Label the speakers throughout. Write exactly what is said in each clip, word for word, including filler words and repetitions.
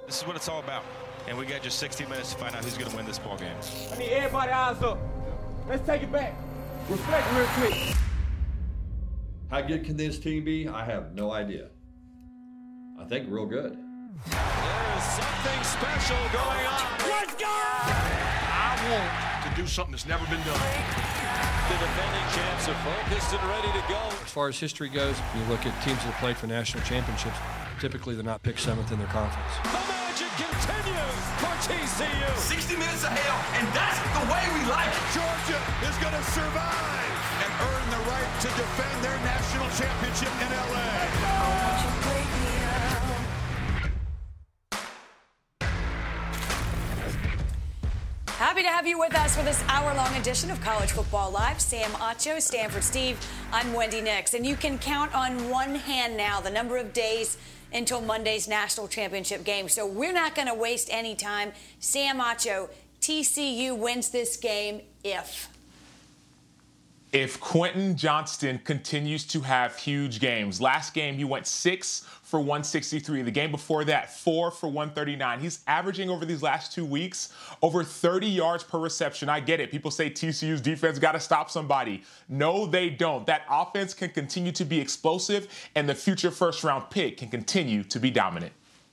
Speaker 1: This is what it's all about. And we got just sixty minutes to find out who's going to win this ball game.
Speaker 2: I need everybody eyes up. Let's take it back. Reflect real quick.
Speaker 3: How good can this team be? I have no idea. I think real good.
Speaker 4: There is something special going on.
Speaker 2: Let's go!
Speaker 4: I want to do something that's never been done. The defending champs are focused and ready to go.
Speaker 5: As far as history goes, you look at teams that have played for national championships, typically they're not picked seventh in their conference.
Speaker 4: The magic continues for T C U.
Speaker 6: sixty minutes of hell, and that's the way we like it.
Speaker 4: Georgia is going to survive and earn the right to defend their national championship in L A.
Speaker 7: Happy to have you with us for this hour-long edition of College Football Live. Sam Acho, Stanford Steve, I'm Wendy Nix. And you can count on one hand now the number of days until Monday's national championship game. So we're not going to waste any time. Sam Acho, T C U wins this game if...
Speaker 8: If Quentin Johnston continues to have huge games. Last game, he went six for one sixty-three. The game before that, four for one thirty-nine. He's averaging over these last two weeks over thirty yards per reception. I get it. People say T C U's defense got to stop somebody. No, they don't. That offense can continue to be explosive, and the future first-round pick can continue to be dominant.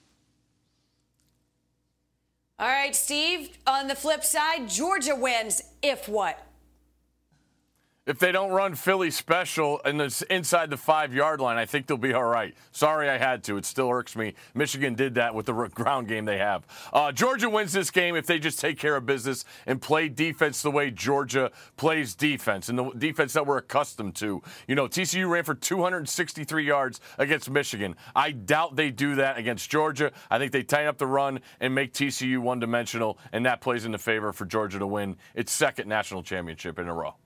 Speaker 7: All right, Steve, on the flip side, Georgia wins if what?
Speaker 9: If they don't run Philly special and it's inside the five-yard line, I think they'll be all right. Sorry I had to. It still irks me. Michigan did that with the ground game they have. Uh, Georgia wins this game if they just take care of business and play defense the way Georgia plays defense and the defense that we're accustomed to. You know, T C U ran for two hundred sixty-three yards against Michigan. I doubt they do that against Georgia. I think they tighten up the run and make T C U one-dimensional, and that plays in the favor for Georgia to win its second national championship in a row.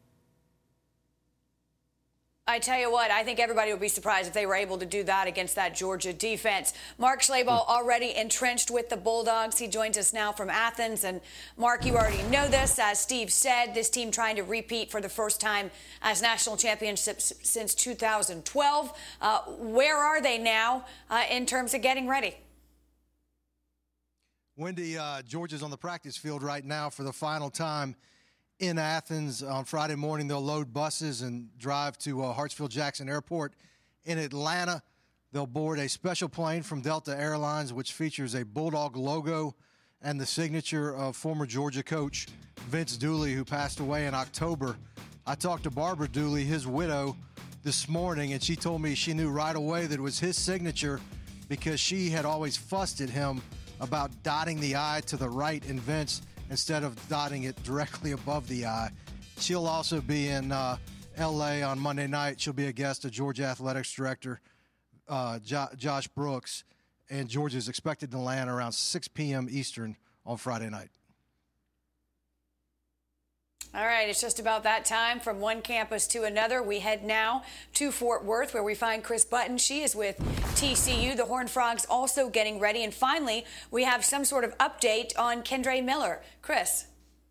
Speaker 7: I tell you what, I think everybody would be surprised if they were able to do that against that Georgia defense. Mark Schlabach already entrenched with the Bulldogs. He joins us now from Athens. And, Mark, you already know this. As Steve said, this team trying to repeat for the first time as national champions since two thousand twelve. Uh, where are they now uh, in terms of getting ready?
Speaker 10: Wendy, uh, Georgia's on the practice field right now for the final time in Athens. On Friday morning, they'll load buses and drive to uh, Hartsfield-Jackson Airport. In Atlanta, they'll board a special plane from Delta Airlines, which features a Bulldog logo and the signature of former Georgia coach Vince Dooley, who passed away in October. I talked to Barbara Dooley, his widow, this morning, and she told me she knew right away that it was his signature because she had always fussed at him about dotting the I to the right in Vince instead of dotting it directly above the I. She'll also be in uh, L A on Monday night. She'll be a guest of Georgia Athletics Director uh, jo- Josh Brooks, and Georgia is expected to land around six p.m. Eastern on Friday night.
Speaker 7: All right, it's just about that time. From one campus to another, we head now to Fort Worth, where we find Chris Button. She is with T C U. The Horned Frogs also getting ready. And finally, we have some sort of update on Kendre Miller. Chris.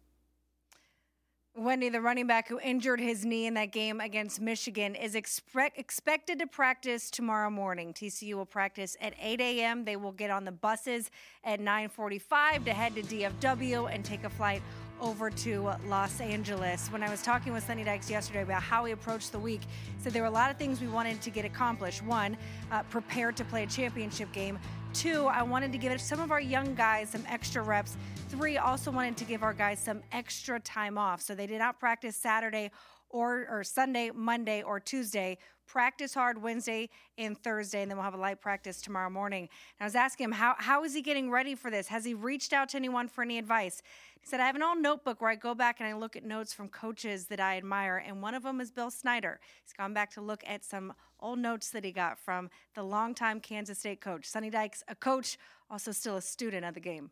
Speaker 11: Wendy, the running back who injured his knee in that game against Michigan, is expect, expected to practice tomorrow morning. T C U will practice at eight a.m. They will get on the buses at nine forty-five to head to D F W and take a flight over to Los Angeles. When I was talking with Sonny Dykes yesterday about how we approached the week, he said there were a lot of things we wanted to get accomplished. One, uh, prepare to play a championship game. Two, I wanted to give some of our young guys some extra reps. Three, also wanted to give our guys some extra time off. So they did not practice Saturday or, or Sunday, Monday, or Tuesday. Practice hard Wednesday and Thursday, and then we'll have a light practice tomorrow morning. And I was asking him, how, how is he getting ready for this? Has he reached out to anyone for any advice? He said, I have an old notebook where I go back and I look at notes from coaches that I admire, and one of them is Bill Snyder. He's gone back to look at some old notes that he got from the longtime Kansas State coach. Sonny Dykes, a coach, also still a student of the game.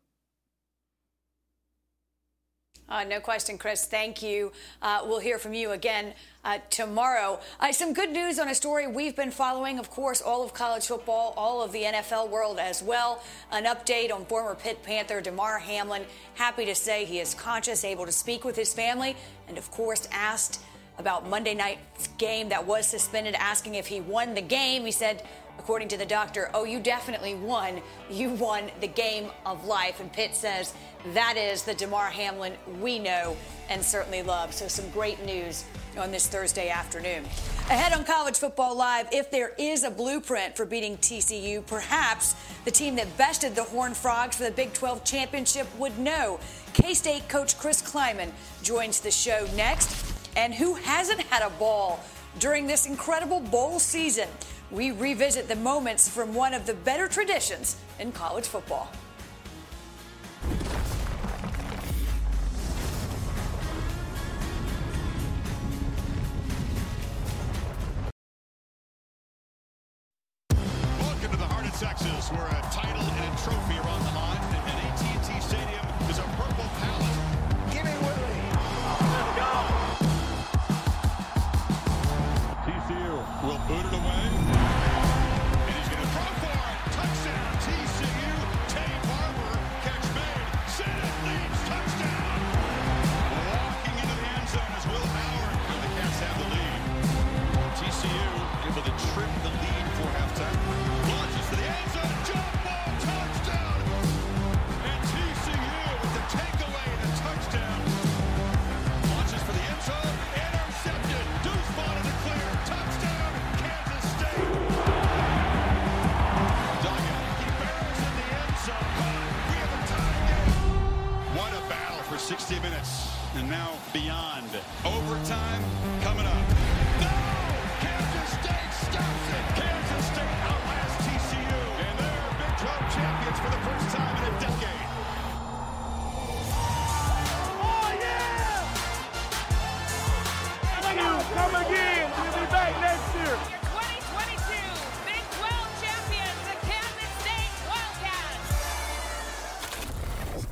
Speaker 7: Uh, no question, Chris. Thank you. Uh, we'll hear from you again uh, tomorrow. Uh, some good news on a story we've been following, of course, all of college football, all of the N F L world as well. An update on former Pitt Panther Damar Hamlin. Happy to say he is conscious, able to speak with his family, and, of course, asked about Monday night's game that was suspended, asking if he won the game. He said According to the doctor, oh, you definitely won. You won the game of life. And Pitt says that is the Damar Hamlin we know and certainly love. So some great news on this Thursday afternoon. Ahead on College Football Live, if there is a blueprint for beating T C U, perhaps the team that bested the Horned Frogs for the Big twelve championship would know. K-State coach Chris Kleiman joins the show next. And who hasn't had a ball during this incredible bowl season? We revisit the moments from one of the better traditions in college football.
Speaker 12: Welcome to the heart of Texas, where a title and a trophy are on the line, and A T and T Stadium is a purple palace. Give me Willie. Let's go. T C U will boot it away. And he's going to throw for it. Touchdown, T C U. Tay Barber, catch made. Senate leads, touchdown. Walking into the end zone is Will Howard, and the Cats have the lead. T C U able to trim the lead for halftime. Launches to the end zone, jump ball, touchdown. And T C U with the takeaway and the touchdown. Launches for the end zone, intercepted. Deuce Vaughn in the clear, touchdown, Kansas State. Duggan, he barrels in the end zone. We have a tie game. What a battle for sixty minutes. And now beyond. Overtime coming up. No! Kansas State stops it. Kansas State outlasts T C U. And they're Big twelve champions for the first time in a decade.
Speaker 2: Oh, yeah! Come again. We'll be back next year.
Speaker 13: Your twenty twenty-two Big twelve champions, the Kansas State Wildcats.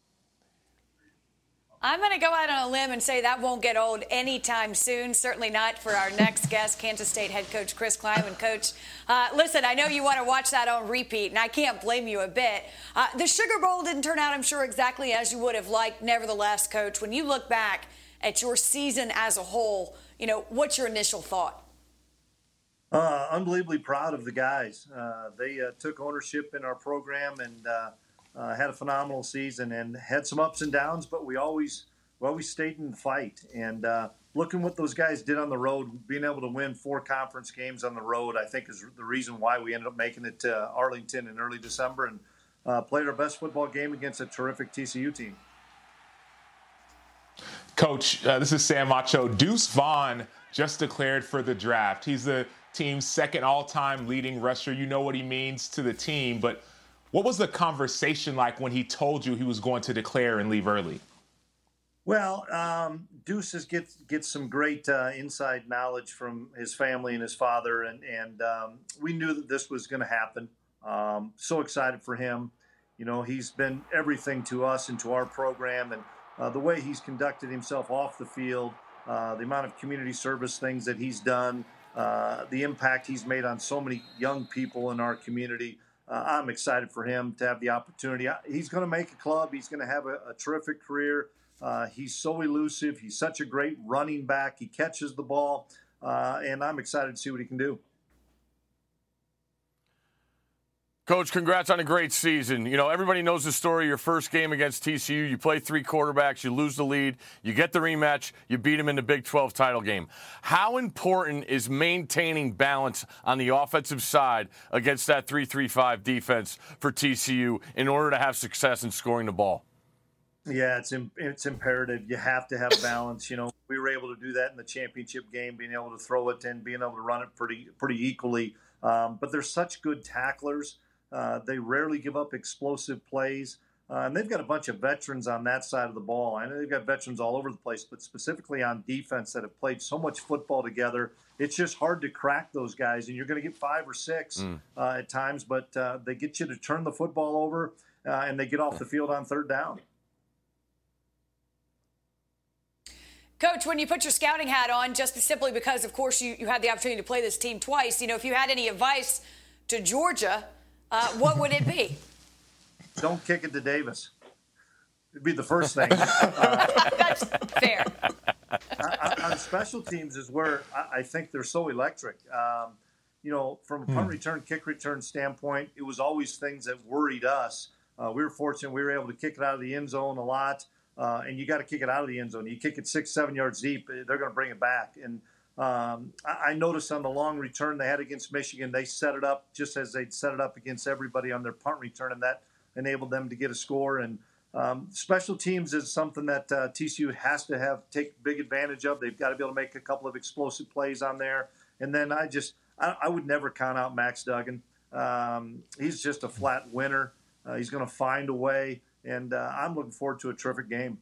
Speaker 7: I'm going to go out on a limb and say that won't get old anytime soon. Certainly not for our next guest, Kansas State head coach Chris Kleiman. Coach, uh, listen, I know you want to watch that on repeat, and I can't blame you a bit. Uh, the Sugar Bowl didn't turn out, I'm sure, exactly as you would have liked. Nevertheless, Coach, when you look back at your season as a whole, you know, what's your initial thought?
Speaker 14: Uh, unbelievably proud of the guys. Uh, they uh, took ownership in our program and uh, uh, had a phenomenal season and had some ups and downs, but we always we always stayed in the fight. And uh, looking what those guys did on the road, being able to win four conference games on the road, I think is the reason why we ended up making it to Arlington in early December and uh, played our best football game against a terrific T C U team.
Speaker 8: Coach, uh, this is Sam Macho. Deuce Vaughn just declared for the draft. He's the team's second all-time leading rusher. You know what he means to the team, but what was the conversation like when he told you he was going to declare and leave early?
Speaker 14: Well, um, Deuce is, gets gets some great uh, inside knowledge from his family and his father, and and um, we knew that this was going to happen. Um, so excited for him. You know, he's been everything to us and to our program, and uh, the way he's conducted himself off the field, uh, the amount of community service things that he's done, uh, the impact he's made on so many young people in our community. Uh, I'm excited for him to have the opportunity. He's going to make a club. He's going to have a, a terrific career. Uh, he's so elusive. He's such a great running back. He catches the ball, uh, and I'm excited to see what he can do.
Speaker 9: Coach, congrats on a great season. You know, everybody knows the story. Your first game against T C U, you play three quarterbacks, you lose the lead, you get the rematch, you beat them in the Big twelve title game. How important is maintaining balance on the offensive side against that three three five defense for T C U in order to have success in scoring the ball?
Speaker 14: Yeah, it's it's imperative. You have to have balance. You know, we were able to do that in the championship game, being able to throw it and being able to run it pretty pretty equally. Um, but they're such good tacklers. Uh, they rarely give up explosive plays. Uh, and they've got a bunch of veterans on that side of the ball. I know they've got veterans all over the place, but specifically on defense that have played so much football together. It's just hard to crack those guys. And you're going to get five or six mm. uh, at times, but uh, they get you to turn the football over uh, and they get off the field on third down.
Speaker 7: Coach, when you put your scouting hat on, just simply because, of course, you, you had the opportunity to play this team twice, you know, if you had any advice to Georgia, uh, what would it be?
Speaker 14: Don't kick it to Davis. It'd be the first thing. Uh,
Speaker 7: That's fair.
Speaker 14: on special teams is where I, I think they're so electric. Um, you know, from a punt return, kick return standpoint, it was always things that worried us. Uh, we were fortunate we were able to kick it out of the end zone a lot, uh, and you got to kick it out of the end zone. You kick it six, seven yards deep, they're going to bring it back. And um, I, I noticed on the long return they had against Michigan, they set it up just as they'd set it up against everybody on their punt return, and that enabled them to get a score. And um, special teams is something that uh, T C U has to have take big advantage of. They've got to be able to make a couple of explosive plays on there. And then I just I, I would never count out Max Duggan. Um, he's just a flat winner. Uh, he's going to find a way, and uh, I'm looking forward to a terrific game.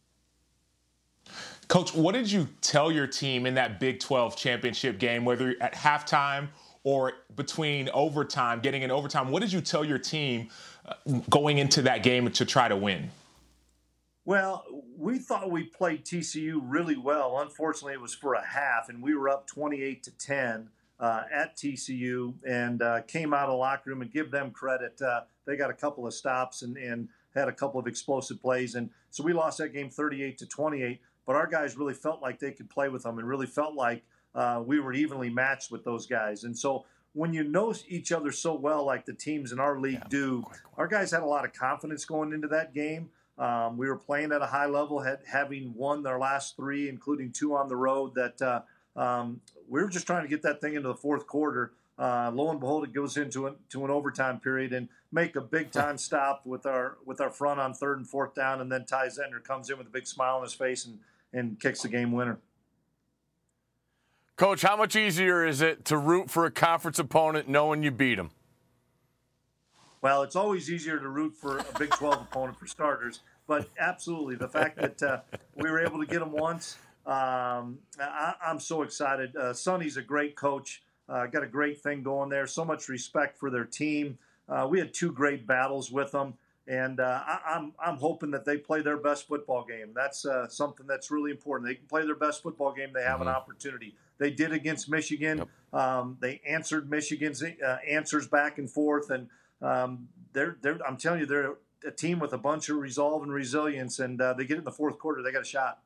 Speaker 8: Coach, what did you tell your team in that Big twelve championship game, whether at halftime or between overtime, getting in overtime? What did you tell your team uh, going into that game to try to win?
Speaker 14: Well, we thought we played T C U really well. Unfortunately, it was for a half, and we were up twenty-eight to ten uh, at T C U, and uh, came out of the locker room and give them credit. Uh, they got a couple of stops and, and had a couple of explosive plays, and so we lost that game thirty-eight to twenty-eight. But our guys really felt like they could play with them, and really felt like uh, we were evenly matched with those guys. And so when you know each other so well, like the teams in our league yeah, do, quick, quick. our guys had a lot of confidence going into that game. Um, we were playing at a high level, had, having won their last three, including two on the road. That uh, um, we were just trying to get that thing into the fourth quarter. Uh, lo and behold, it goes into an, to an overtime period and make a big time stop with our with our front on third and fourth down, and then Ty Zentner comes in with a big smile on his face and, and kicks the game winner.
Speaker 9: Coach, how much easier is it to root for a conference opponent knowing you beat them?
Speaker 14: Well, it's always easier to root for a Big twelve opponent for starters, but absolutely the fact that uh, we were able to get them once, um, I, I'm so excited. Uh, Sonny's a great coach, uh, got a great thing going there, so much respect for their team. Uh, we had two great battles with them, and uh, I, I'm I'm hoping that they play their best football game. That's uh, something that's really important. They can play their best football game. They have mm-hmm. an opportunity. They did against Michigan. Yep. Um, they answered Michigan's uh, answers back and forth, and Um, they're, they're, I'm telling you, they're a team with a bunch of resolve and resilience, and uh, they get it in the fourth quarter. They got a shot.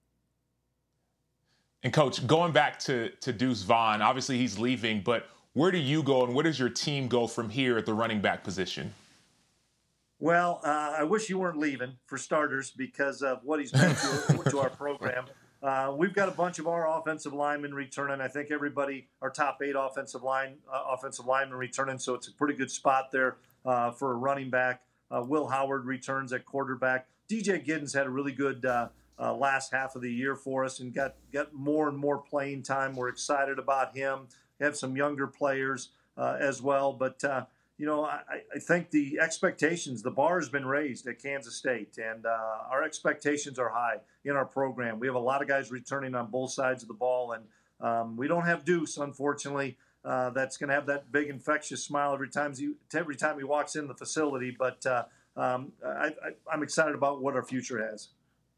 Speaker 8: And, Coach, going back to, to Deuce Vaughn, obviously he's leaving, but where do you go and where does your team go from here at the running back position?
Speaker 14: Well, uh, I wish you weren't leaving, for starters, because of what he's meant to, to our program. Uh, we've got a bunch of our offensive linemen returning. I think everybody, our top eight offensive line, uh, offensive linemen returning, so it's a pretty good spot there uh, for a running back. Uh, Will Howard returns at quarterback. D J Giddens had a really good uh, uh, last half of the year for us and got, got more and more playing time. We're excited about him. We have some younger players uh, as well, but uh, you know, I, I think the expectations, the bar has been raised at Kansas State, and uh, our expectations are high in our program. We have a lot of guys returning on both sides of the ball, and um, we don't have Deuce, unfortunately, uh, that's going to have that big infectious smile every time he, every time he walks in the facility. But uh, um, I, I, I'm excited about what our future has.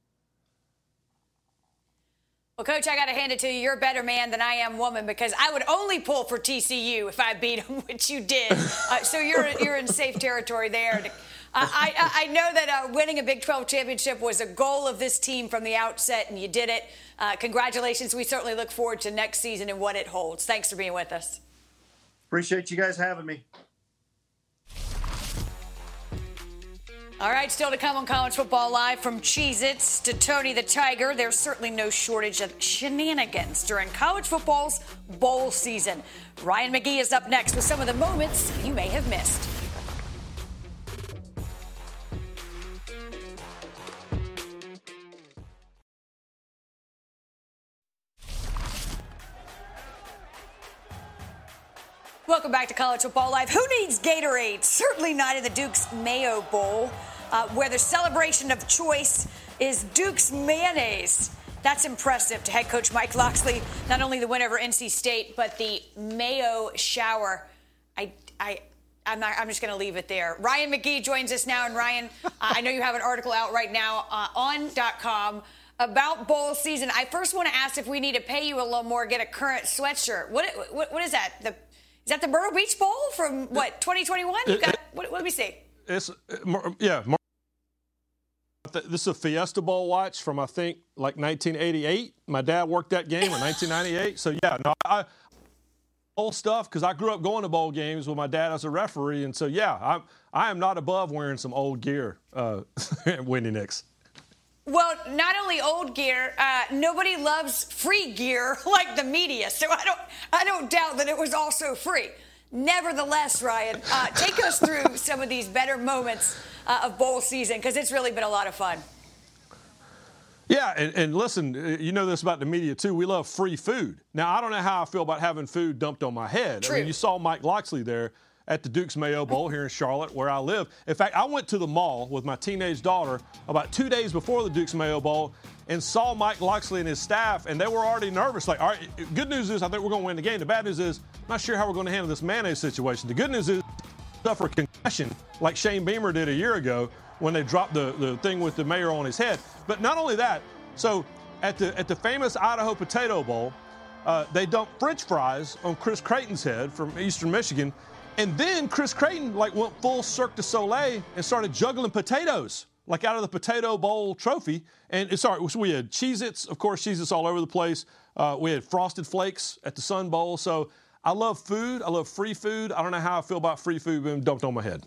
Speaker 7: Well, Coach, I got to hand it to you. You're a better man than I am woman, because I would only pull for T C U if I beat them, which you did. Uh, so you're you're in safe territory there. Uh, I, I know that uh, winning a Big twelve championship was a goal of this team from the outset, and you did it. Uh, congratulations. We certainly look forward to next season and what it holds. Thanks for being with us.
Speaker 14: Appreciate you guys having me.
Speaker 7: All right, still to come on College Football Live, from Cheez-Its to Tony the Tiger. There's certainly no shortage of shenanigans during college football's bowl season. Ryan McGee is up next with some of the moments you may have missed. Welcome back to College Football Live. Who needs Gatorade? Certainly not in the Duke's Mayo Bowl, uh, where the celebration of choice is Duke's mayonnaise. That's impressive to head coach Mike Locksley. Not only the win over N C State, but the Mayo shower. I, I, I'm, not, I'm just going to leave it there. Ryan McGee joins us now. And Ryan, uh, I know you have an article out right now uh, on .com about bowl season. I first want to ask if we need to pay you a little more, get a current sweatshirt. What, what, what is that? The Is that the Myrtle Beach Bowl from, what, twenty twenty-one? You got, what, what did we see?
Speaker 15: It's, yeah. This is a Fiesta Bowl watch from, I think, like nineteen eighty-eight. My dad worked that game in nineteen ninety-eight. So, yeah, no, I bowl stuff because I grew up going to bowl games with my dad as a referee, and so yeah, I'm I am not above wearing some old gear, uh, Wendy Nix.
Speaker 7: Well, not only old gear, uh, nobody loves free gear like the media. So I don't, I don't doubt that it was also free. Nevertheless, Ryan, uh, take us through some of these better moments uh, of bowl season because it's really been a lot of fun.
Speaker 15: Yeah, and, and listen, you know this about the media too. We love free food. Now I don't know how I feel about having food dumped on my head.
Speaker 7: True.
Speaker 15: I mean, you saw Mike Locksley there at the Duke's Mayo Bowl here in Charlotte, where I live. In fact, I went to the mall with my teenage daughter about two days before the Duke's Mayo Bowl and saw Mike Locksley and his staff, and they were already nervous. Like, all right, good news is I think we're going to win the game. The bad news is I'm not sure how we're going to handle this mayonnaise situation. The good news is suffer a concussion like Shane Beamer did a year ago when they dropped the, the thing with the mayor on his head. But not only that, so at the at the famous Idaho Potato Bowl, uh, they dumped French fries on Chris Creighton's head from Eastern Michigan. And then Chris Creighton like went full Cirque du Soleil and started juggling potatoes, like out of the Potato Bowl trophy. And sorry, so we had Cheez-Its, of course, Cheez-Its all over the place. Uh, we had Frosted Flakes at the Sun Bowl. So I love food. I love free food. I don't know how I feel about free food being dumped on my head.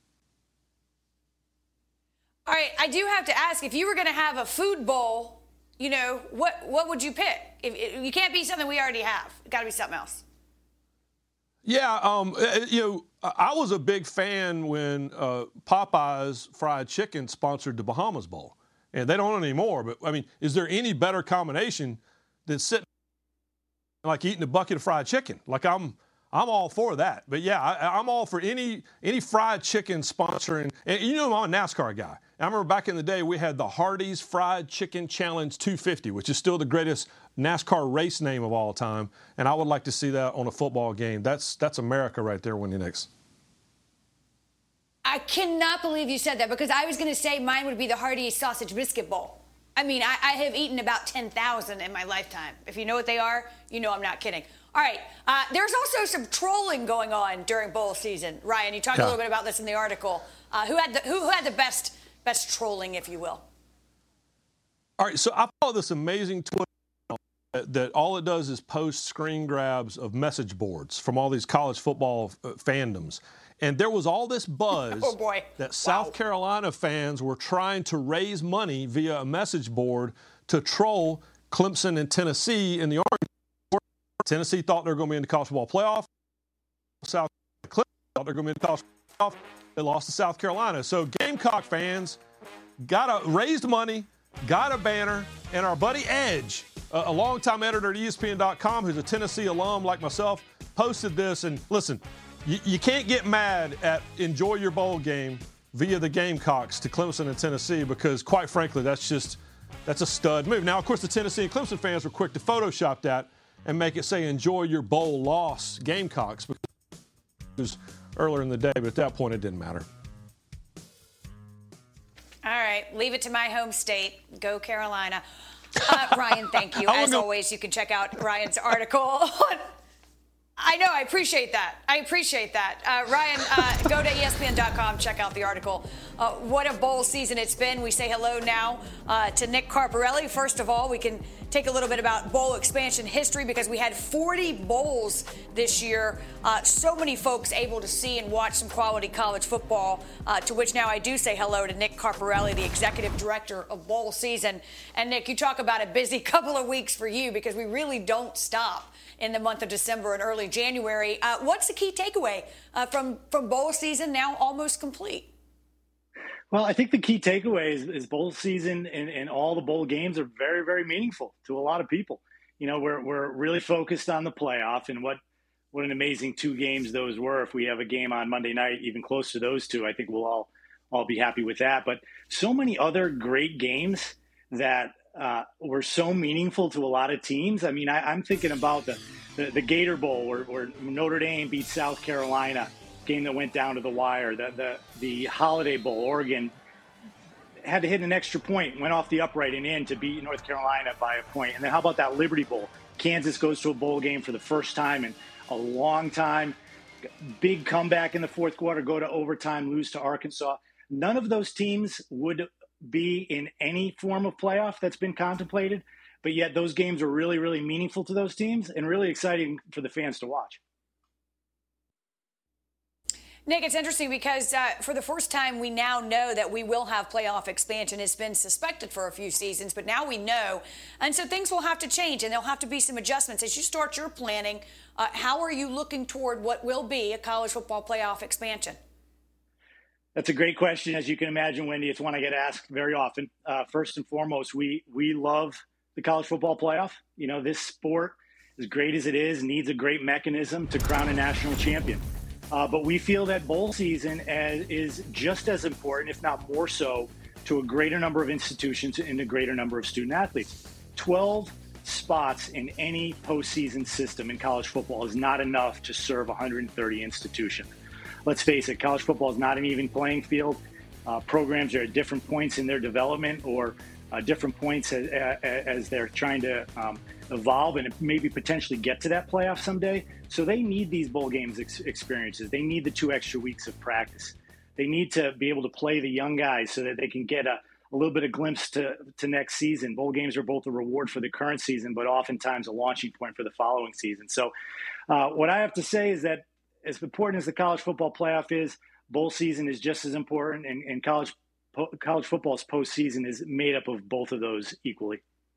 Speaker 7: All right, I do have to ask, if you were going to have a food bowl, you know, what what would you pick? If, if, you can't be something we already have. It's got to be something else.
Speaker 15: Yeah, um, you know, I was a big fan when uh, Popeye's Fried Chicken sponsored the Bahamas Bowl. And they don't anymore, but, I mean, is there any better combination than sitting like eating a bucket of fried chicken? Like, I'm I'm all for that. But, yeah, I, I'm all for any any fried chicken sponsoring. And you know I'm a NASCAR guy. I remember back in the day we had the Hardee's Fried Chicken Challenge two fifty, which is still the greatest NASCAR race name of all time. And I would like to see that on a football game. That's that's America right there, Wendy Nix.
Speaker 7: I cannot believe you said that because I was going to say mine would be the Hardee's Sausage Biscuit Bowl. I mean, I, I have eaten about ten thousand in my lifetime. If you know what they are, you know I'm not kidding. All right. Uh, there's also some trolling going on during bowl season. Ryan, you talked yeah. a little bit about this in the article. Uh, who had the who, who had the best best trolling, if you will?
Speaker 15: All right. So I follow this amazing Twitter that, that all it does is post screen grabs of message boards from all these college football uh, fandoms. And there was all this buzz
Speaker 7: oh boy.
Speaker 15: that
Speaker 7: wow.
Speaker 15: South Carolina fans were trying to raise money via a message board to troll Clemson and Tennessee in the Orange. Tennessee thought they were going to be in the college football playoff. South Clemson thought they were going to be in the college football playoff. They lost to South Carolina. So Gamecock fans got a raised money, got a banner, and our buddy Edge, a, a longtime editor at E S P N dot com, who's a Tennessee alum like myself, posted this. And listen, you, you can't get mad at enjoy your bowl game via the Gamecocks to Clemson and Tennessee because, quite frankly, that's just that's a stud move. Now, of course, the Tennessee and Clemson fans were quick to Photoshop that and make it say enjoy your bowl loss Gamecocks because it was earlier in the day, but at that point it didn't matter.
Speaker 7: All right, leave it to my home state. Go Carolina. Uh, Ryan, thank you. As always, you can check out Ryan's article on I know. I appreciate that. I appreciate that. Uh, Ryan, uh, go to E S P N dot com. Check out the article. Uh, what a bowl season it's been. We say hello now uh, to Nick Carparelli. First of all, we can take a little bit about bowl expansion history because we had forty bowls this year. Uh, so many folks able to see and watch some quality college football, uh, to which now I do say hello to Nick Carparelli, the executive director of bowl season. And, Nick, you talk about a busy couple of weeks for you because we really don't stop in the month of December and early January. Uh, what's the key takeaway uh, from, from bowl season now almost complete?
Speaker 16: Well, I think the key takeaway is, is bowl season and, and all the bowl games are very, very meaningful to a lot of people. You know, we're we're really focused on the playoff and what, what an amazing two games those were. If we have a game on Monday night, even close to those two, I think we'll all, all be happy with that. But so many other great games that uh, were so meaningful to a lot of teams. I mean, I, I'm thinking about the, the, the Gator Bowl where, where Notre Dame beat South Carolina, game that went down to the wire. The, the, the Holiday Bowl, Oregon had to hit an extra point, went off the upright and in to beat North Carolina by a point. And then how about that Liberty Bowl? Kansas goes to a bowl game for the first time in a long time. Big comeback in the fourth quarter, go to overtime, lose to Arkansas. None of those teams would be in any form of playoff that's been contemplated, but yet those games are really, really meaningful to those teams and really exciting for the fans to watch.
Speaker 7: Nick, it's interesting because uh, for the first time, we now know that we will have playoff expansion. It's been suspected for a few seasons, but now we know. And so things will have to change, and there'll have to be some adjustments. As you start your planning, uh, how are you looking toward what will be a college football playoff expansion?
Speaker 16: That's a great question. As you can imagine, Wendy, it's one I get asked very often. Uh, first and foremost, we we love the college football playoff. You know, this sport, as great as it is, needs a great mechanism to crown a national champion. Uh, but we feel that bowl season as, is just as important, if not more so, to a greater number of institutions and a greater number of student athletes. twelve spots in any postseason system in college football is not enough to serve one hundred thirty institutions. Let's face it, college football is not an even playing field. Uh, programs are at different points in their development or uh, different points as, as they're trying to um, evolve and maybe potentially get to that playoff someday. So they need these bowl games ex- experiences. They need the two extra weeks of practice. They need to be able to play the young guys so that they can get a, a little bit of glimpse to, to next season. Bowl games are both a reward for the current season, but oftentimes a launching point for the following season. So uh, what I have to say is that as important as the college football playoff is, bowl season is just as important, and, and college po- college football's postseason is made up of both of those equally.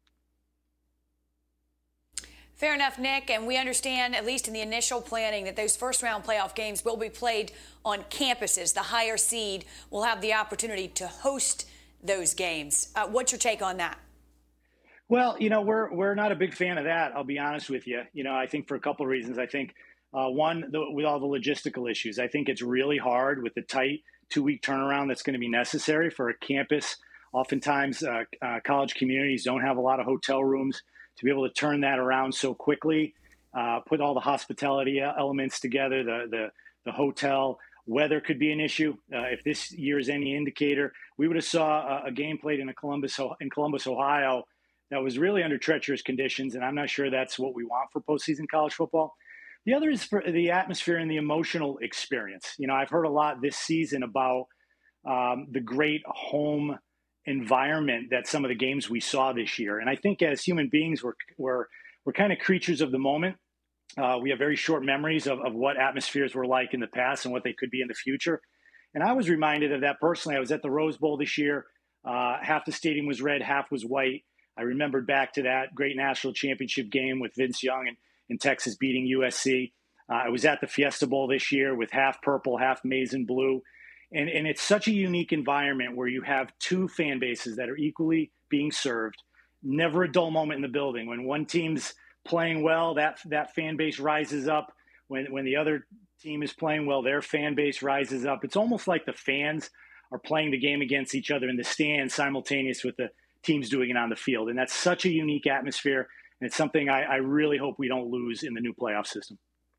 Speaker 7: Fair enough, Nick, and we understand, at least in the initial planning, that those first-round playoff games will be played on campuses. The higher seed will have the opportunity to host those games. Uh, what's your take on that?
Speaker 16: Well, you know, we're we're not a big fan of that, I'll be honest with you. You know, I think for a couple of reasons. I think, uh, one, the, with all the logistical issues, I think it's really hard with the tight two-week turnaround that's going to be necessary for a campus. Oftentimes, uh, uh, college communities don't have a lot of hotel rooms to be able to turn that around so quickly, uh, put all the hospitality elements together, the the, the hotel. Weather could be an issue. Uh, if this year is any indicator, we would have saw a, a game played in a Columbus in Columbus, Ohio, that was really under treacherous conditions, and I'm not sure that's what we want for postseason college football. The other is for the atmosphere and the emotional experience. You know, I've heard a lot this season about um, the great home environment that some of the games we saw this year. And I think as human beings, we're, we're, we're kind of creatures of the moment. Uh, we have very short memories of, of what atmospheres were like in the past and what they could be in the future. And I was reminded of that personally. I was at the Rose Bowl this year. Uh, half the stadium was red, half was white. I remembered back to that great national championship game with Vince Young and, and Texas beating U S C. Uh, I was at the Fiesta Bowl this year with half purple, half maize and blue. And, and it's such a unique environment where you have two fan bases that are equally being served. Never a dull moment in the building. When one team's playing well, that that fan base rises up. When when the other team is playing well, their fan base rises up. It's almost like the fans are playing the game against each other in the stands simultaneous with the teams doing it on the field. And that's such a unique atmosphere. And it's something I, I really hope we don't lose in the new playoff system.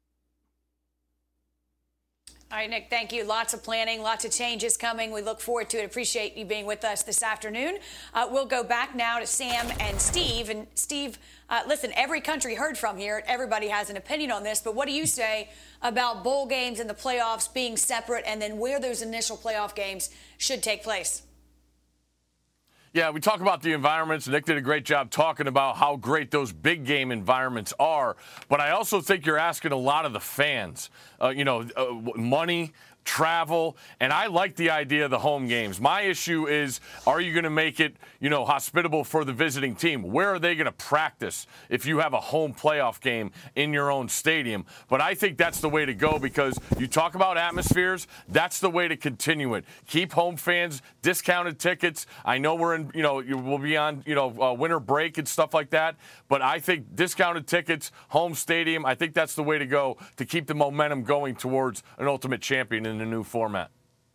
Speaker 7: All right, Nick, thank you. Lots of planning, lots of changes coming. We look forward to it. Appreciate you being with us this afternoon. Uh, we'll go back now to Sam and Steve. And Steve, uh, listen, every country heard from here. Everybody has an opinion on this. But what do you say about bowl games and the playoffs being separate and then where those initial playoff games should take place?
Speaker 9: Yeah, we talk about the environments. Nick did a great job talking about how great those big game environments are. But I also think you're asking a lot of the fans, uh, you know, uh, money, travel, and I like the idea of the home games. My issue is, are you going to make it, you know, hospitable for the visiting team? Where are they going to practice if you have a home playoff game in your own stadium? But I think that's the way to go because you talk about atmospheres, that's the way to continue it. Keep home fans, discounted tickets. I know we're in, you know, we'll be on, you know, uh, winter break and stuff like that, but I think discounted tickets, home stadium, I think that's the way to go to keep the momentum going towards an ultimate champion in the new format.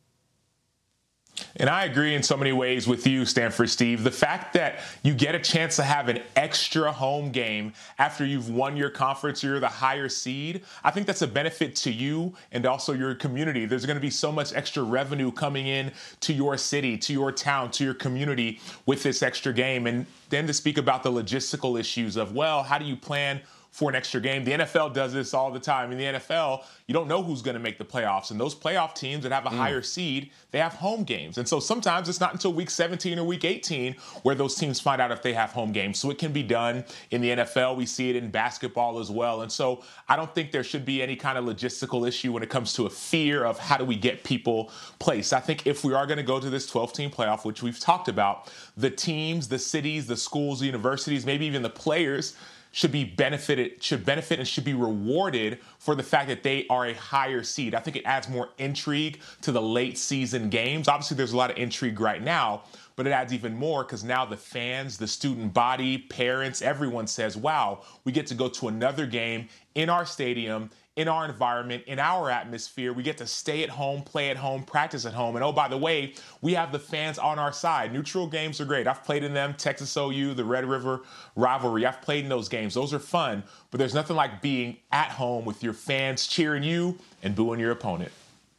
Speaker 8: And I agree in so many ways with you, Stanford Steve. The fact that you get a chance to have an extra home game after you've won your conference, you're the higher seed, I think that's a benefit to you and also your community. There's going to be so much extra revenue coming in to your city, to your town, to your community with this extra game. And then to speak about the logistical issues of, well, how do you plan for an extra game. The N F L does this all the time. In the N F L, you don't know who's going to make the playoffs. And those playoff teams that have a mm. higher seed, they have home games. And so sometimes it's not until week seventeen or week eighteen where those teams find out if they have home games. So it can be done in the N F L. We see it in basketball as well. And so I don't think there should be any kind of logistical issue when it comes to a fear of how do we get people placed. I think if we are going to go to this twelve-team playoff, which we've talked about, the teams, the cities, the schools, the universities, maybe even the players should be benefited, should benefit and should be rewarded for the fact that they are a higher seed. I think it adds more intrigue to the late season games. Obviously, there's a lot of intrigue right now, but it adds even more because now the fans, the student body, parents, everyone says, wow, we get to go to another game in our stadium, in our environment, in our atmosphere. We get to stay at home, play at home, practice at home. And oh, by the way, we have the fans on our side. Neutral games are great. I've played in them, Texas O U, the Red River rivalry. I've played in those games. Those are fun. But there's nothing like being at home with your fans cheering you and booing your opponent.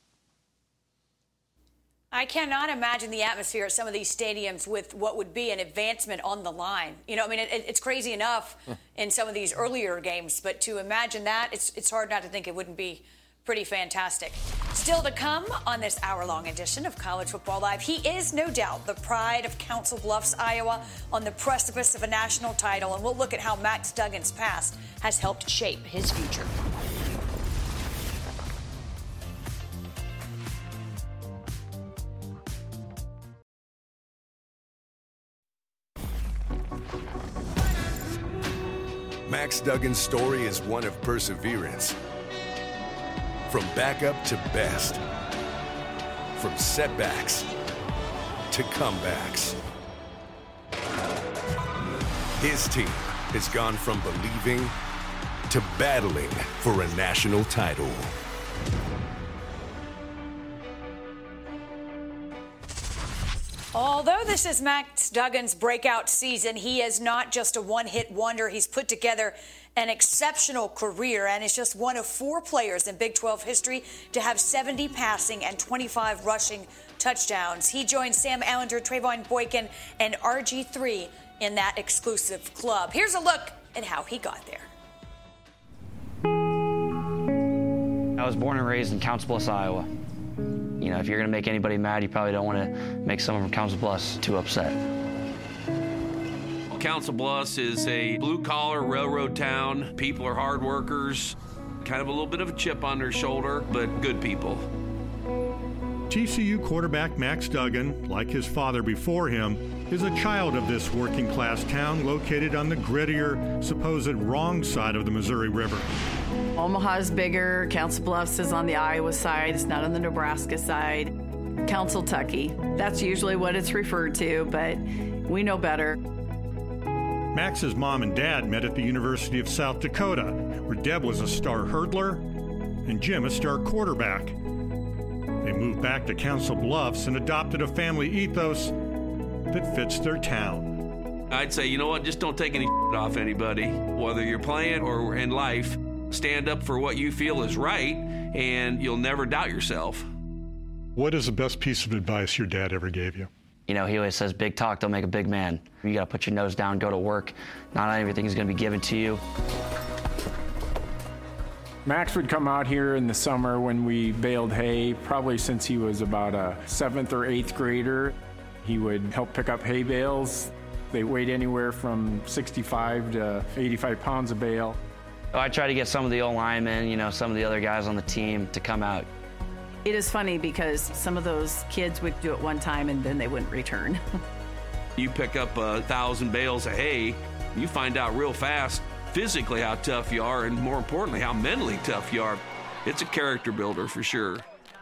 Speaker 7: I cannot imagine the atmosphere at some of these stadiums with what would be an advancement on the line. You know, I mean, it, it's crazy enough in some of these earlier games, but to imagine that, it's it's hard not to think it wouldn't be pretty fantastic. Still to come on this hour-long edition of College Football Live, he is no doubt the pride of Council Bluffs, Iowa, on the precipice of a national title, and we'll look at how Max Duggan's past has helped shape his future.
Speaker 17: Max Duggan's story is one of perseverance. From backup to best. From setbacks to comebacks. His team has gone from believing to battling for a national title.
Speaker 7: Although this is Max Duggan's breakout season, he is not just a one-hit wonder. He's put together an exceptional career and is just one of four players in Big twelve history to have seventy passing and twenty-five rushing touchdowns. He joined Sam Ehlinger, Trayvon Boykin, and R G three in that exclusive club. Here's a look at how he got there.
Speaker 18: I was born and raised in Council Bluffs, Iowa. You know, if you're going to make anybody mad, you probably don't want to make someone from Council Bluffs too upset.
Speaker 19: Council Bluffs is a blue-collar railroad town. People are hard workers, kind of a little bit of a chip on their shoulder, but good people.
Speaker 20: T C U quarterback Max Duggan, like his father before him, is a child of this working-class town located on the grittier, supposed wrong side of the Missouri River.
Speaker 21: Omaha's bigger. Council Bluffs is on the Iowa side. It's not on the Nebraska side. Council-Tucky. That's usually what it's referred to, but we know better.
Speaker 20: Max's mom and dad met at the University of South Dakota, where Deb was a star hurdler and Jim a star quarterback. They moved back to Council Bluffs and adopted a family ethos that fits their town.
Speaker 19: I'd say, you know what, just don't take any off anybody. Whether you're playing or in life, stand up for what you feel is right, and you'll never doubt yourself.
Speaker 20: What is the best piece of advice your dad ever gave you?
Speaker 18: You know, he always says, big talk, don't make a big man. You got to put your nose down, go to work. Not everything is going to be given to you.
Speaker 22: Max would come out here in the summer when we baled hay, probably since he was about a seventh or eighth grader. He would help pick up hay bales. They weighed anywhere from sixty-five to eighty-five pounds a bale.
Speaker 18: I try to get some of the old linemen, you know, some of the other guys on the team to come out.
Speaker 21: It is funny because some of those kids would do it one time and then they wouldn't return.
Speaker 19: You pick up a thousand bales of hay, you find out real fast physically how tough you are, and more importantly, how mentally tough you are. It's a character builder for sure.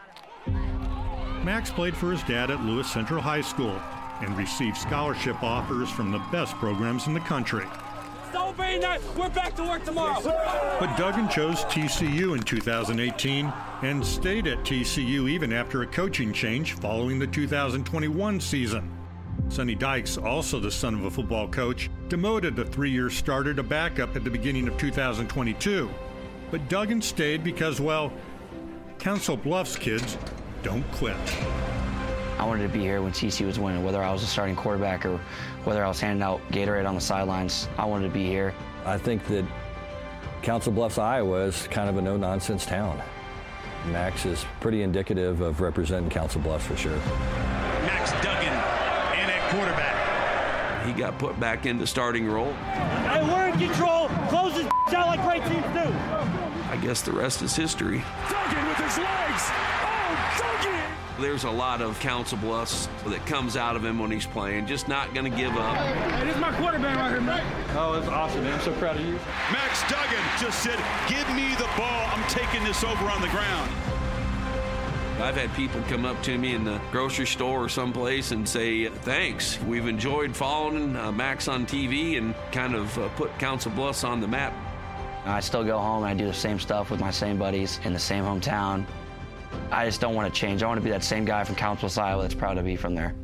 Speaker 20: Max played for his dad at Lewis Central High School and received scholarship offers from the best programs in the country.
Speaker 2: So very nice. We're back to work tomorrow.
Speaker 20: But Duggan chose T C U in two thousand eighteen and stayed at T C U even after a coaching change following the two thousand twenty-one season. Sonny Dykes, also the son of a football coach, demoted the three-year starter to backup at the beginning of two thousand twenty-two. But Duggan stayed because, well, Council Bluffs kids don't quit.
Speaker 18: I wanted to be here when T C U was winning, whether I was a starting quarterback or whether I was handing out Gatorade on the sidelines. I wanted to be here.
Speaker 23: I think that
Speaker 1: Council Bluffs, Iowa is kind of a no-nonsense town. Max is pretty indicative of representing Council Bluffs for sure.
Speaker 12: Max Duggan in at quarterback.
Speaker 19: He got put back into starting role.
Speaker 2: Hey, we're in control. Close this out like great teams do.
Speaker 19: I guess the rest is history.
Speaker 12: Duggan with his legs. Oh, Duggan!
Speaker 19: There's a lot of Council Bluffs that comes out of him when he's playing. Just not going to give up.
Speaker 2: Hey, this is my quarterback right here, man.
Speaker 5: Oh, that's awesome, man. I'm so proud of you.
Speaker 12: Max Duggan just said, give me the ball. I'm taking this over on the ground.
Speaker 19: I've had people come up to me in the grocery store or someplace and say, thanks. We've enjoyed following uh, Max on T V and kind of uh, put Council Bluffs on the map.
Speaker 18: I still go home and I do the same stuff with my same buddies in the same hometown. I just don't want to change. I want to be that same guy from Council Bluffs, Iowa that's proud to be from there.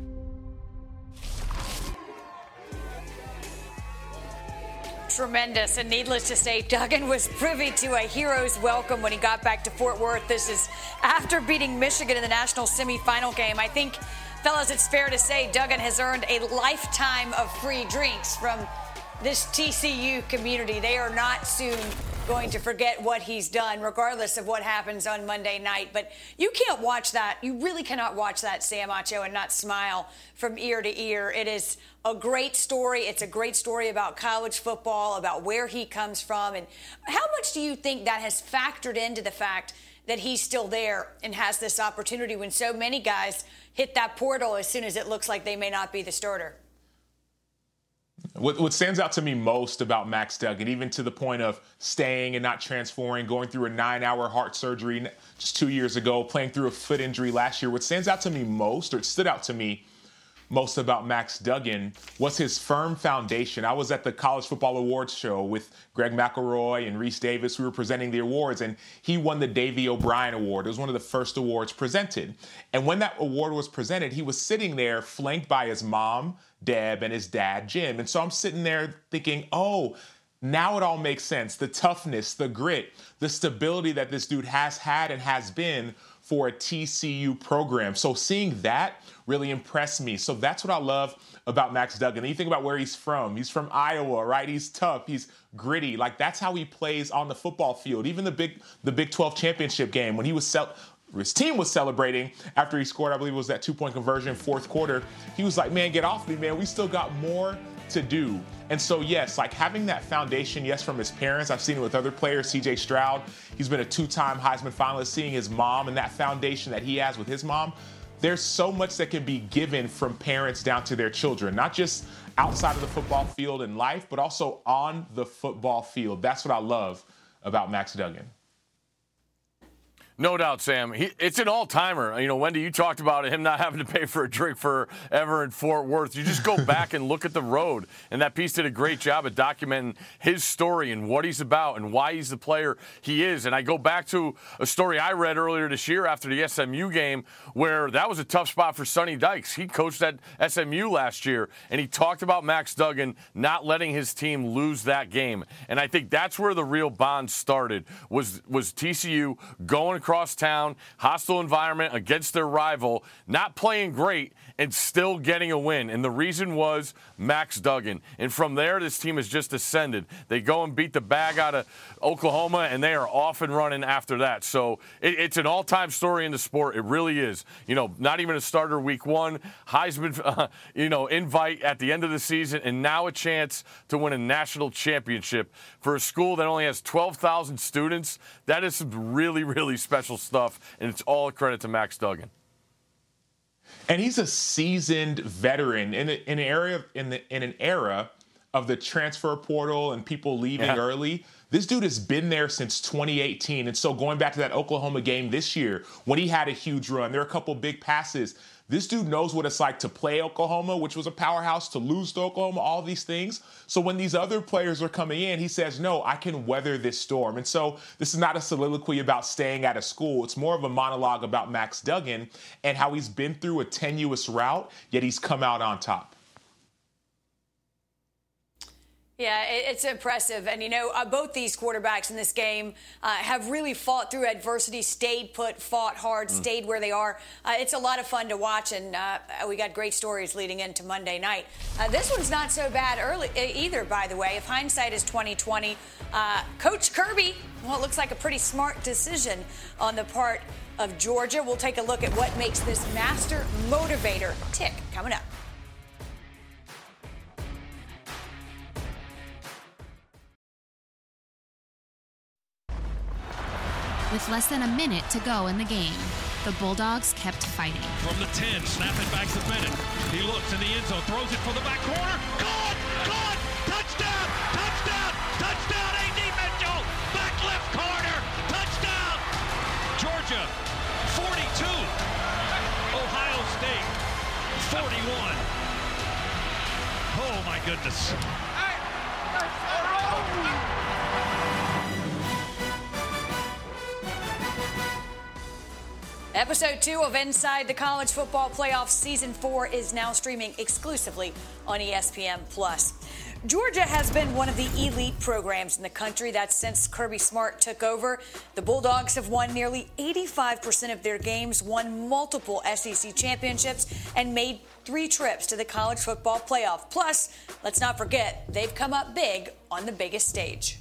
Speaker 7: Tremendous, and needless to say, Duggan was privy to a hero's welcome when he got back to Fort Worth. This is after beating Michigan in the national semifinal game. I think, fellas, it's fair to say Duggan has earned a lifetime of free drinks from this T C U community. They are not soon going to forget what he's done, regardless of what happens on Monday night. But you can't watch that. You really cannot watch that, Sam Acho, and not smile from ear to ear. It is a great story. It's a great story about college football, about where he comes from. And how much do you think that has factored into the fact that he's still there and has this opportunity when so many guys hit that portal as soon as it looks like they may not be the starter?
Speaker 8: What, what stands out to me most about Max Duggan, even to the point of staying and not transferring, going through a nine-hour heart surgery just two years ago, playing through a foot injury last year, what stands out to me most, or it stood out to me most about Max Duggan, was his firm foundation. I was at the College Football Awards show with Greg McElroy and Reese Davis. We were presenting the awards, and he won the Davey O'Brien Award. It was one of the first awards presented. And when that award was presented, he was sitting there flanked by his mom, Deb, and his dad, Jim. And so I'm sitting there thinking, oh, now it all makes sense. The toughness, the grit, the stability that this dude has had and has been for a T C U program. So seeing that really impressed me. So that's what I love about Max Duggan. And you think about where he's from. He's from Iowa, right? He's tough. He's gritty. Like, that's how he plays on the football field. Even the Big the Big twelve championship game, when he was cel- his team was celebrating after he scored, I believe it was that two-point conversion, fourth quarter. He was like, man, get off me, man. We still got more to do. And so, yes, like having that foundation, yes, from his parents. I've seen it with other players. C J Stroud, he's been a two-time Heisman finalist. Seeing his mom and that foundation that he has with his mom, there's so much that can be given from parents down to their children, not just outside of the football field in life, but also on the football field. That's what I love about Max Duggan.
Speaker 9: No doubt, Sam. He, it's an all-timer. You know, Wendy, you talked about him not having to pay for a drink forever in Fort Worth. You just go back and look at the road, and that piece did a great job at documenting his story and what he's about and why he's the player he is. And I go back to a story I read earlier this year after the S M U game where that was a tough spot for Sonny Dykes. He coached at S M U last year, and he talked about Max Duggan not letting his team lose that game. And I think that's where the real bond started, was, was T C U going across town, hostile environment against their rival, not playing great, and still getting a win. And the reason was Max Duggan. And from there, this team has just ascended. They go and beat the bag out of Oklahoma, and they are off and running after that. So it, it's an all-time story in the sport. It really is. You know, not even a starter week one, Heisman, uh, you know, invite at the end of the season, and now a chance to win a national championship for a school that only has twelve thousand students. That is some really, really special stuff, and it's all a credit to Max Duggan.
Speaker 8: And he's a seasoned veteran in, a, in an area in, the, in an era of the transfer portal and people leaving yeah. early. This dude has been there since twenty eighteen. And so going back to that Oklahoma game this year, when he had a huge run, there were a couple big passes. This dude knows what it's like to play Oklahoma, which was a powerhouse, to lose to Oklahoma, all these things. So when these other players are coming in, he says, no, I can weather this storm. And so this is not a soliloquy about staying at a school. It's more of a monologue about Max Duggan and how he's been through a tenuous route, yet he's come out on top.
Speaker 7: Yeah, it's impressive. And, you know, uh, both these quarterbacks in this game uh, have really fought through adversity, stayed put, fought hard, mm. stayed where they are. Uh, it's a lot of fun to watch, and uh, we got great stories leading into Monday night. Uh, this one's not so bad early either, by the way. If hindsight is twenty twenty, uh, Coach Kirby, well, it looks like a pretty smart decision on the part of Georgia. We'll take a look at what makes this master motivator tick coming up.
Speaker 3: With less than a minute to go in the game, the Bulldogs kept fighting.
Speaker 12: From the ten, snap it back to Bennett. He looks in the end zone, throws it for the back corner. Caught! Caught! Touchdown! Touchdown! Touchdown! A D Mitchell! Back left corner! Touchdown! Georgia, forty-two. Ohio State, forty-one. Oh, my goodness.
Speaker 7: Episode two of Inside the College Football Playoff Season four is now streaming exclusively on E S P N plus. Georgia has been one of the elite programs in the country. That's since Kirby Smart took over. The Bulldogs have won nearly eighty-five percent of their games, won multiple S E C championships, and made three trips to the college football playoff. Plus, let's not forget, they've come up big on the biggest stage.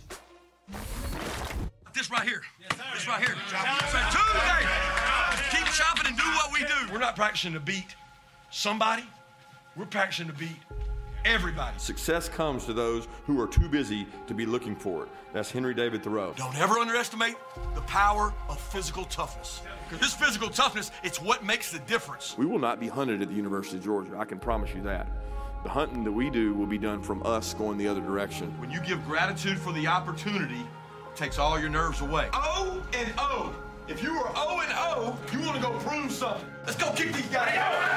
Speaker 6: This right here. Yes, this right here. So Tuesday, keep chopping and do what we do. We're not practicing to beat somebody. We're practicing to beat everybody.
Speaker 23: Success comes to those who are too busy to be looking for it. That's Henry David Thoreau.
Speaker 6: Don't ever underestimate the power of physical toughness. Because this physical toughness, it's what makes the difference.
Speaker 23: We will not be hunted at the University of Georgia. I can promise you that. The hunting that we do will be done from us going the other direction.
Speaker 6: When you give gratitude for the opportunity, takes all your nerves away. O and O. If you are O and O, you want to go prove something. Let's go kick these guys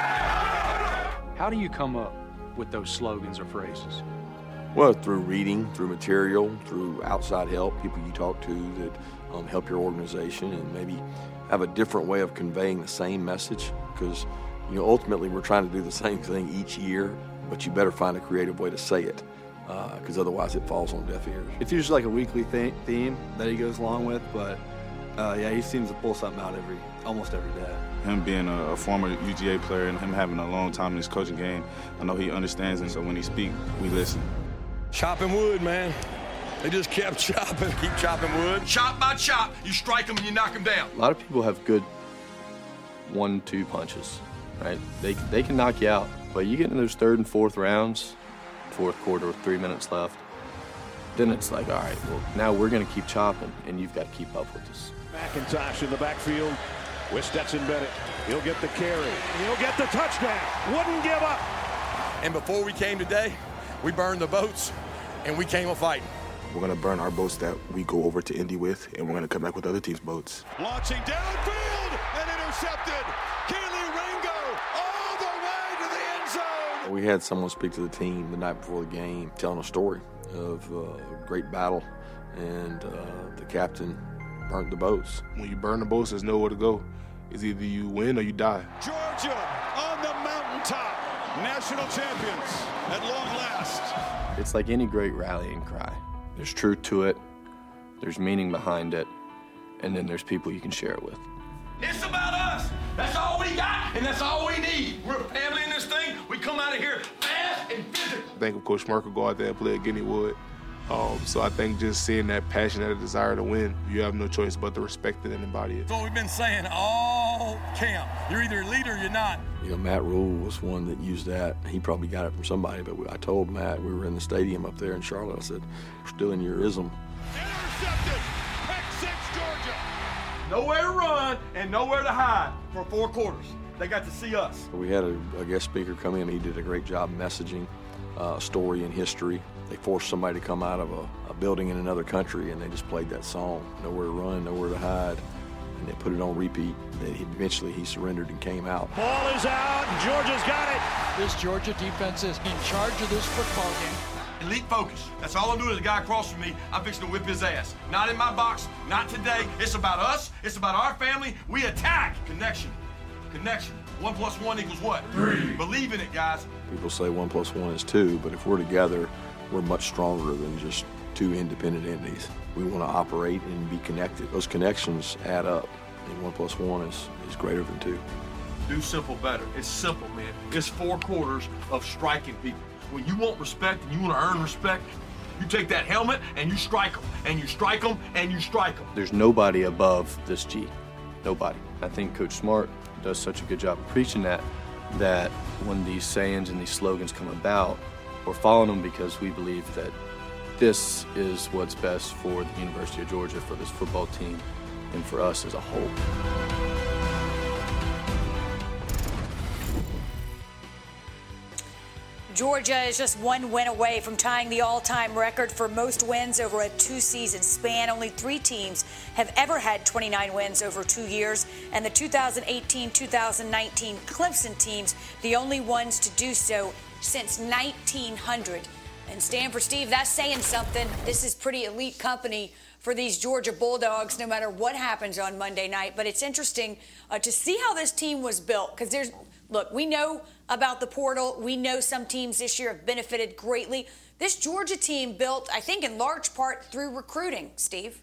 Speaker 6: out.
Speaker 24: How do you come up with those slogans or phrases?
Speaker 23: Well, through reading, through material, through outside help, people you talk to that um, help your organization and maybe have a different way of conveying the same message. Because, you know, ultimately we're trying to do the same thing each year, but you better find a creative way to say it. Because uh, otherwise it falls on deaf ears.
Speaker 25: It's usually like a weekly th- theme that he goes along with, but uh, yeah, he seems to pull something out every, almost every day.
Speaker 26: Him being a, a former U G A player and him having a long time in his coaching game, I know he understands it, so when he speaks, we listen.
Speaker 6: Chopping wood, man. They just kept chopping. Keep chopping wood. Chop by chop, you strike them and you knock them down.
Speaker 25: A lot of people have good one two punches, right? They, they can knock you out, but you get in those third and fourth rounds, fourth quarter with three minutes left, then it's like, all right, well, now we're going to keep chopping, and you've got to keep up with us.
Speaker 12: McIntosh in the backfield with Stetson Bennett. He'll get the carry. He'll get the touchdown. Wouldn't give up.
Speaker 6: And before we came today, we burned the boats, and we came a fighting.
Speaker 23: We're going to burn our boats that we go over to Indy with, and we're going to come back with other teams' boats.
Speaker 12: Launching downfield and intercepted. Keely Ringo all the way to the end zone.
Speaker 23: We had someone speak to the team the night before the game, telling a story of a great battle, and uh, the captain burnt the boats.
Speaker 27: When you burn the boats, there's nowhere to go. It's either you win or you die.
Speaker 12: Georgia on the mountaintop, national champions at long last.
Speaker 25: It's like any great rallying cry. There's truth to it, there's meaning behind it, and then there's people you can share it with.
Speaker 6: It's about us. That's all we got, and that's all we need. We're a family in this thing. We come out of here fast and physical.
Speaker 27: I think, of course, Schmerk will go out there and play at Guineawood. Um, so I think just seeing that passion and that desire to win, you have no choice but to respect it and embody it.
Speaker 6: That's what we've been saying all camp. You're either a leader or you're not.
Speaker 23: You know, Matt Rule was one that used that. He probably got it from somebody, but I told Matt, we were in the stadium up there in Charlotte, I said, we're still in your ism.
Speaker 12: Intercepted. Pick six, Georgia.
Speaker 6: Nowhere to run and nowhere to hide for four quarters. They got to see us.
Speaker 23: We had a, a guest speaker come in. He did a great job messaging uh, a story and history. They forced somebody to come out of a, a building in another country, and they just played that song, Nowhere to Run, Nowhere to Hide, and they put it on repeat. And he, eventually he surrendered and came out.
Speaker 12: Ball is out. Georgia's got it.
Speaker 5: This Georgia defense is in charge of this football game.
Speaker 6: Elite focus. That's all I'm doing. The guy across from me, I'm fixing to whip his ass. Not in my box, not today. It's about us. It's about our family. We attack. Connection. Connection. One plus one equals what? Three. Believe in it, guys.
Speaker 23: People say one plus one is two, but if we're together, we're much stronger than just two independent entities. We want to operate and be connected. Those connections add up, and one plus one is, is greater than two.
Speaker 6: Do simple better. It's simple, man. It's four quarters of striking people. When you want respect and you want to earn respect, you take that helmet and you strike them, and you strike them, and you strike them.
Speaker 25: There's nobody above this G. Nobody. I think Coach Smart does such a good job of preaching that, that when these sayings and these slogans come about, we're following them because we believe that this is what's best for the University of Georgia, for this football team, and for us as a whole.
Speaker 7: Georgia is just one win away from tying the all-time record for most wins over a two-season span. Only three teams have ever had twenty-nine wins over two years, and the two thousand eighteen two thousand nineteen Clemson teams, the only ones to do so since nineteen hundred. And Stanford, Steve, that's saying something. This is pretty elite company for these Georgia Bulldogs, no matter what happens on Monday night. But it's interesting uh, to see how this team was built, because there's, look, we know about the portal. We know some teams this year have benefited greatly. This Georgia team built, I think, in large part through recruiting, Steve.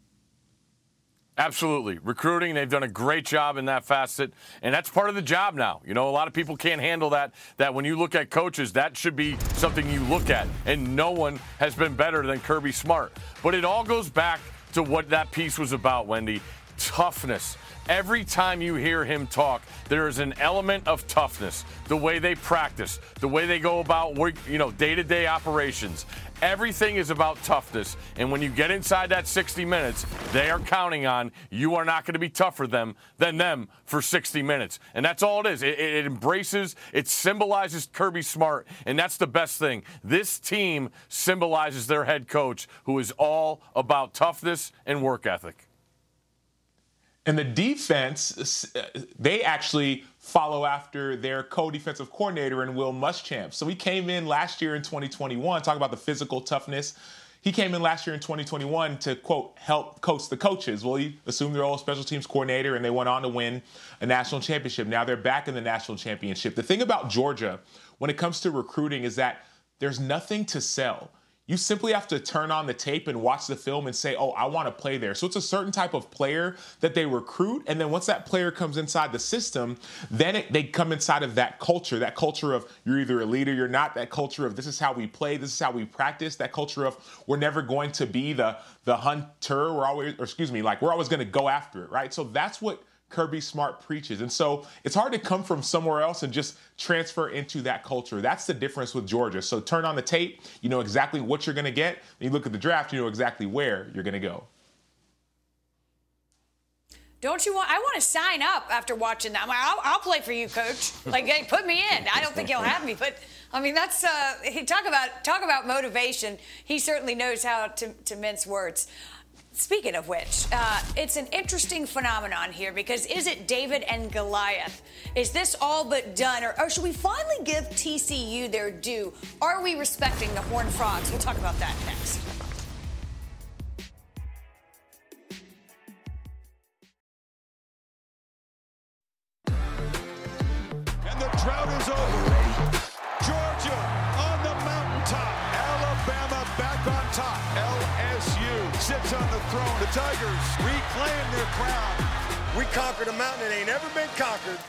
Speaker 9: Absolutely. Recruiting, they've done a great job in that facet, and that's part of the job now. You know, a lot of people can't handle that, that when you look at coaches, that should be something you look at, and no one has been better than Kirby Smart. But it all goes back to what that piece was about, Wendy. Toughness. Every time you hear him talk, there is an element of toughness. The way they practice, the way they go about work, you know, day-to-day operations. Everything is about toughness. And when you get inside that sixty minutes, they are counting on you are not going to be tougher them than them for sixty minutes. And that's all it is. It, it embraces, it symbolizes Kirby Smart, and that's the best thing. This team symbolizes their head coach, who is all about toughness and work ethic.
Speaker 8: And the defense, they actually follow after their co-defensive coordinator in Will Muschamp. So he came in last year in twenty twenty-one, talk about the physical toughness. He came in last year in twenty twenty-one to, quote, help coach the coaches. Well, he assumed their old special teams coordinator, and they went on to win a national championship. Now they're back in the national championship. The thing about Georgia, when it comes to recruiting, is that there's nothing to sell. You simply have to turn on the tape and watch the film and say, oh, I want to play there. So it's a certain type of player that they recruit. And then once that player comes inside the system, then it, they come inside of that culture, that culture of you're either a leader, you're not, that culture of this is how we play, this is how we practice, that culture of we're never going to be the, the hunter, we're always, or excuse me, like we're always going to go after it, right? So that's what Kirby Smart preaches. And so it's hard to come from somewhere else and just transfer into that culture. That's the difference with Georgia. So turn on the tape, you know exactly what you're going to get. When you look at the draft, you know exactly where you're going to go.
Speaker 7: Don't you want, I want to sign up after watching that. I'm like, I'll, I'll play for you, coach. Like, hey, put me in. I don't think he'll have me, but I mean, that's, uh, he talk about, talk about motivation. He certainly knows how to, to mince words. Speaking of which, uh, it's an interesting phenomenon here, because is it David and Goliath? Is this all but done, or, or should we finally give T C U their due? Are we respecting the Horned Frogs? We'll talk about that next.
Speaker 12: And the drought is over. Georgia on the mountaintop. Alabama back on top. L S U sits on the throne. The Tigers reclaim their crown.
Speaker 4: We conquered a mountain that ain't ever been conquered.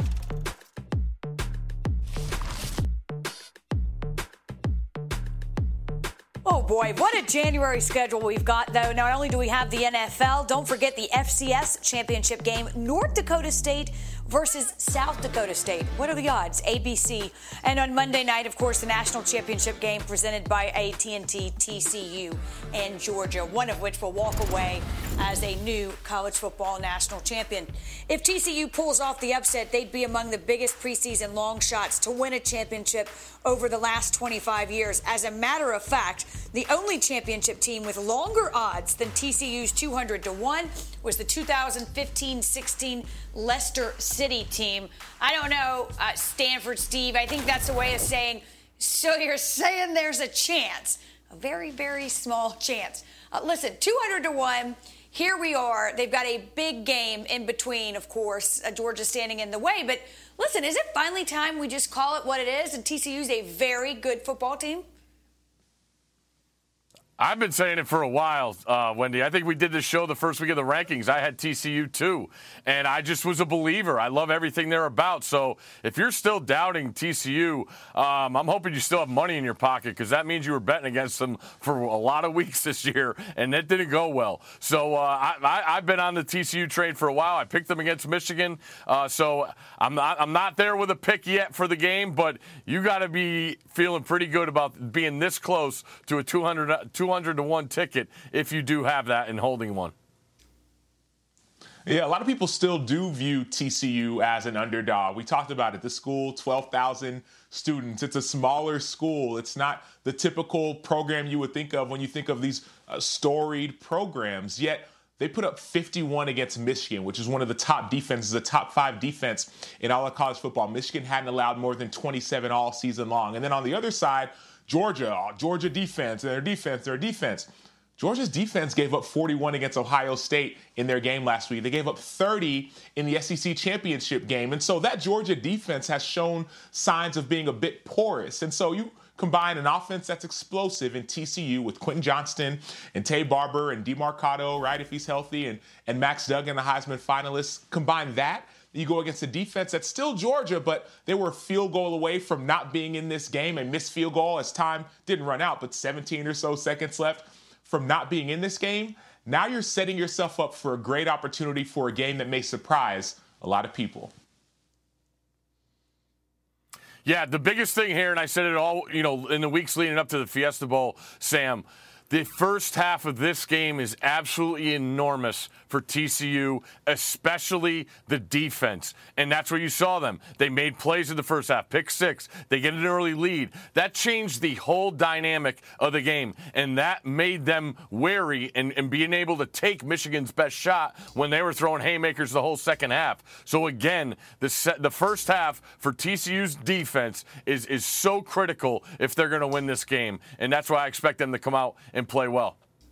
Speaker 7: Oh boy, what a January schedule we've got, though. Not only do we have the N F L, don't forget the F C S championship game, North Dakota State versus South Dakota State. What are the odds? A B C. And on Monday night, of course, the national championship game presented by A T and T, T C U, and Georgia, one of which will walk away as a new college football national champion. If T C U pulls off the upset, they'd be among the biggest preseason long shots to win a championship over the last twenty-five years. As a matter of fact, the only championship team with longer odds than T C U's two hundred to one was the two thousand fifteen sixteen Leicester City team. I don't know, uh, Stanford, Steve. I think that's a way of saying, so you're saying there's a chance, a very, very small chance. Uh, listen, two hundred to one. Here we are. They've got a big game in between, of course, uh, Georgia standing in the way. But listen, is it finally time we just call it what it is? And T C U's a very good football team?
Speaker 9: I've been saying it for a while, uh, Wendy. I think we did this show the first week of the rankings. I had T C U too, and I just was a believer. I love everything they're about. So if you're still doubting T C U, um, I'm hoping you still have money in your pocket, because that means you were betting against them for a lot of weeks this year, and that didn't go well. So uh, I, I, I've been on the T C U train for a while. I picked them against Michigan, uh, so I'm not I'm not there with a pick yet for the game, but you got to be feeling pretty good about being this close to a two hundred to one ticket if you do have that and holding one.
Speaker 8: Yeah, a lot of people still do view T C U as an underdog. We talked about it. The school, twelve thousand students. It's a smaller school. It's not the typical program you would think of when you think of these uh, storied programs. Yet they put up fifty-one against Michigan, which is one of the top defenses, the top five defense in all of college football. Michigan hadn't allowed more than twenty-seven all season long. And then on the other side, Georgia, oh, Georgia defense, and their defense, their defense. Georgia's defense gave up forty-one against Ohio State in their game last week. They gave up thirty in the S E C championship game. And so that Georgia defense has shown signs of being a bit porous. And so you combine an offense that's explosive in T C U with Quentin Johnston and Tay Barber and DeMarcado, right, if he's healthy, and, and Max Duggan, the Heisman finalists. Combine that, you go against a defense that's still Georgia, but they were a field goal away from not being in this game. A missed field goal as time didn't run out, but seventeen or so seconds left from not being in this game. Now you're setting yourself up for a great opportunity for a game that may surprise a lot of people.
Speaker 9: Yeah, the biggest thing here, and I said it all, you know, in the weeks leading up to the Fiesta Bowl, Sam, the first half of this game is absolutely enormous for T C U, especially the defense. And that's where you saw them. They made plays in the first half, pick six. They get an early lead. That changed the whole dynamic of the game. And that made them wary and, and being able to take Michigan's best shot when they were throwing haymakers the whole second half. So again, the set, the first half for T C U's defense is, is so critical if they're going to win this game. And that's why I expect them to come out and play well.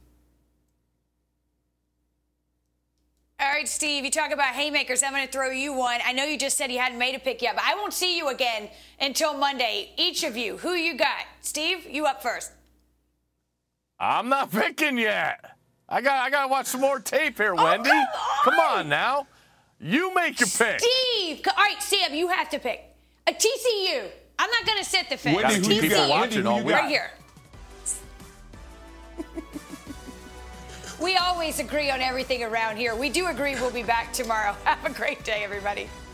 Speaker 7: All right, Steve, you talk about haymakers. I'm going to throw you one. I know you just said you hadn't made a pick yet, but I won't see you again until Monday. Each of you, who you got? Steve, you up first.
Speaker 9: I'm not picking yet. I got I got to watch some more tape here, Wendy. Oh, come, on. come on now. You make your pick.
Speaker 7: Steve. All right, Sam, you have to pick. A T C U. I'm not going to sit the fence.
Speaker 8: Wendy, who you got? Wendy, who you got?
Speaker 7: Right here. We always agree on everything around here. We do agree we'll be back tomorrow. Have a great day, everybody.